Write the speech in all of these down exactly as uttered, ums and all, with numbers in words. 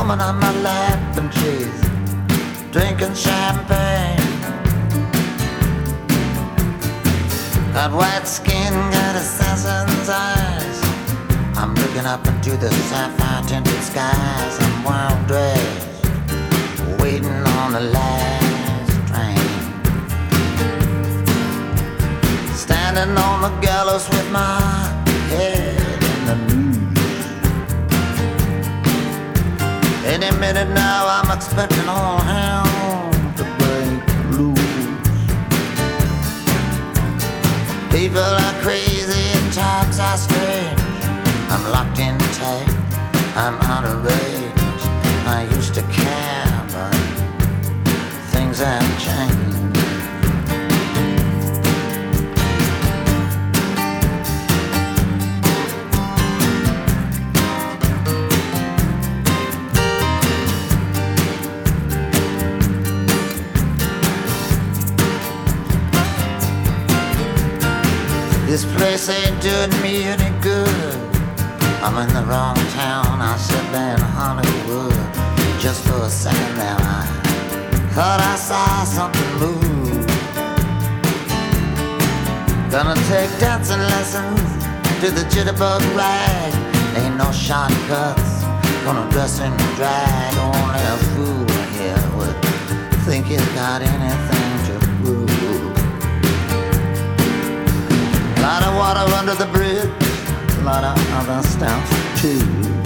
woman on my lap and she's drinking champagne. Got white skin, got assassin's eyes. I'm looking up into the sapphire tinted skies. I'm well dressed, waiting on the last train. Standing on the gallows with my head in the noose. Any minute now I'm expecting all hell to break loose. People are crazy and times are strange. I'm locked in tight, I'm out of range. I used to care, but things have changed. This place ain't doing me any good. I'm in the wrong town, I should be in Hollywood. Just for a second there I thought I saw something move. Gonna take dancing lessons to the jitterbug rag. Ain't no shortcuts, gonna dress in drag. Only a fool here would think he's got anything to prove. Lot of water under the bridge, a lot of other stuff too.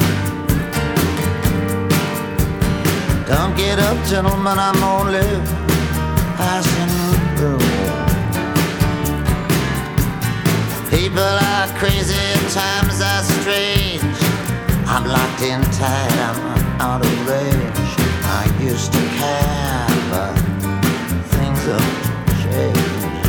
Don't get up, gentlemen, I'm only passing through. People are crazy and times are strange. I'm locked in tight, I'm out of range. I used to care, but things have changed.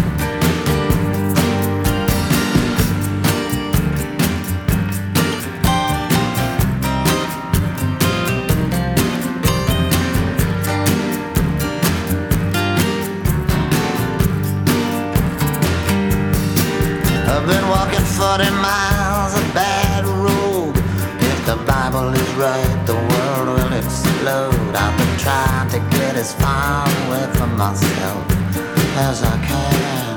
I've been walking forty miles of bad road. If the Bible is right, the world will explode. I've been trying to get as far away from myself as I can.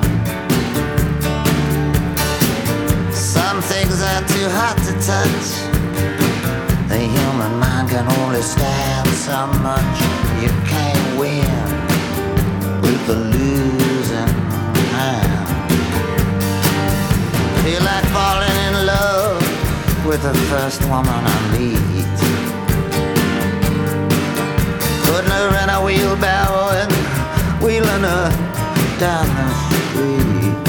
Some things are too hot to touch. The human mind can only stand so much. You can't win with the losing hand. Feel like falling in love with the first woman I meet. Putting her in a wheelbarrow and wheeling her down the street.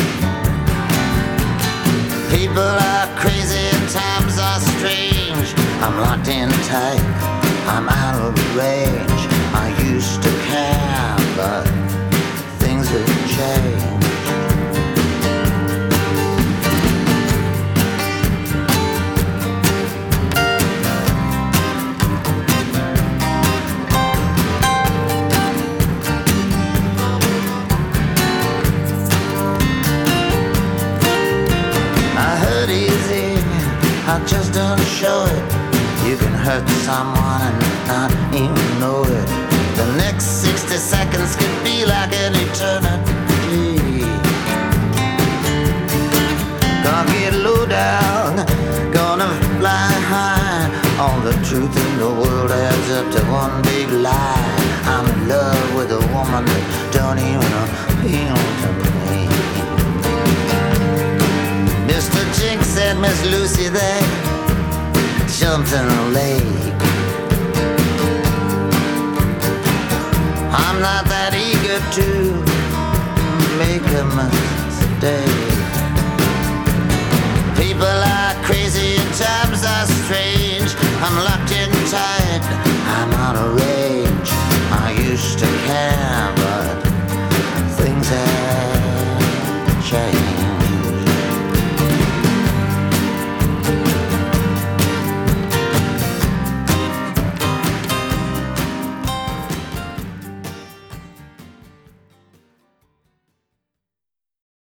People are crazy and times are strange. I'm locked in tight, I'm out of range. I used to care, but things have changed. I just don't show it. You can hurt someone and not even know it. The next sixty seconds could be like an eternity. Gonna get low down, gonna fly high. All the truth in the world adds up to one big lie. I'm in love with a woman that don't even appeal to me. Mister Jinx said Miss Lucy they jumped in the lake. I'm not that eager to make a mistake. People are crazy and times are strange. I'm locked in tight, I'm out of range. I used to care,